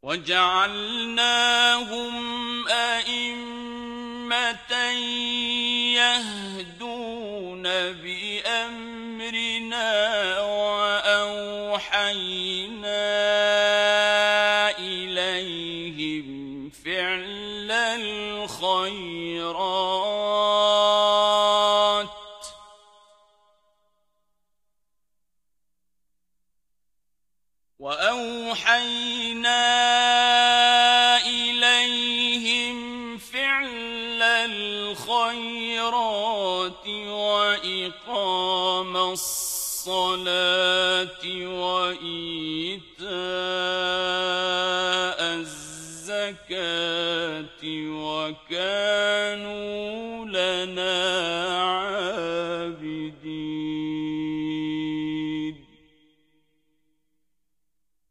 وَجَعَلْنَاهُمْ أَئِمَّةً يَهْدُونَ بِأَمْرِنَا وَأَوْحَيْنَا إِلَيْهِمْ فِعْلَ الْخَيْرَاتِ وَإِقَامَ الصَّلَاةِ وَإِيتَاءَ